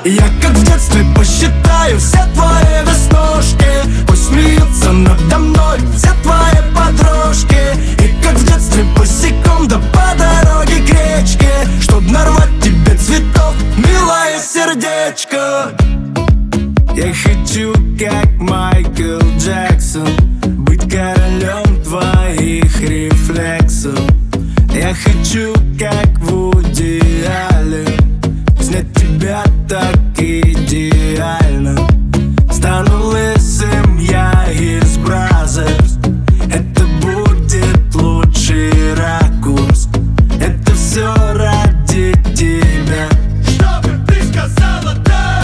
Я как в детстве посчитаю все твои веснушки. Пусть смеются надо мной все твои подружки. И как в детстве босиком да по дороге к речке, чтоб нарвать тебе цветов, милое сердечко. Я хочу, как Майкл Джексон, быть королем твоих рефлексов. Я хочу, как Вуди Аллен, снять тебя так идеально. Стану лысым я из Бразерс. Это будет лучший ракурс. Это все ради тебя, чтобы ты сказала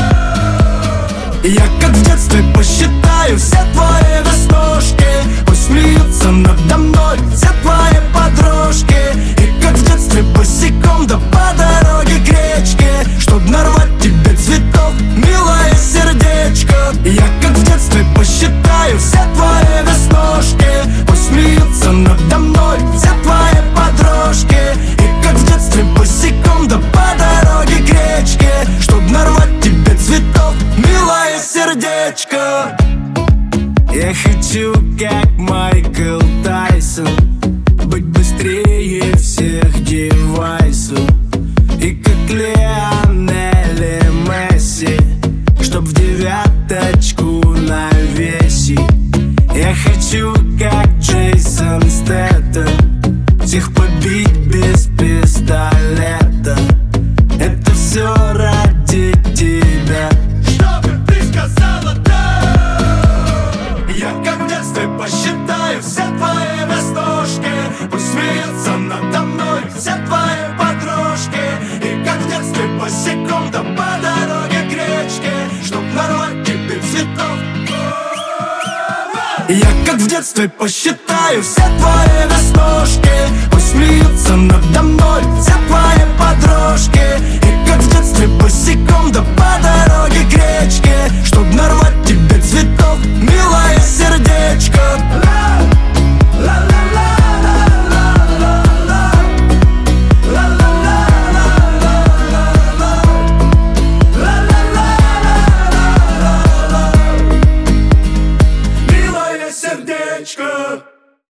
да. Я как в детстве посчитаю все твои веснушки. Пусть смеются надо мной все твои подружки. И как в детстве босиком да по дороге к речке, чтоб нарвать тебе цветов, милое сердечко. Я как в детстве посчитаю все твои веснушки. Пусть смеются надо мной все твои подружки. И как в детстве босиком да по дороге к речке, чтоб нарвать тебе цветов, милое сердечко. Я хочу, как Майкл Тайсон, быть быстрее всех девайсов. И как Лионель и Месси, чтоб в девяточку навесить. Я хочу, как Джейсон Стэттем, всех побить без пистолета. Это все ради тебя, чтобы ты сказала да. Я как в детстве посчитаю все твои веснушки. Пусть смеются надо мной все твои подружки. И как в детстве босиком да по дороге к речке, чтоб нарвать тебе цветов. Я как в детстве посчитаю все твои веснушки. Пусть смеются надо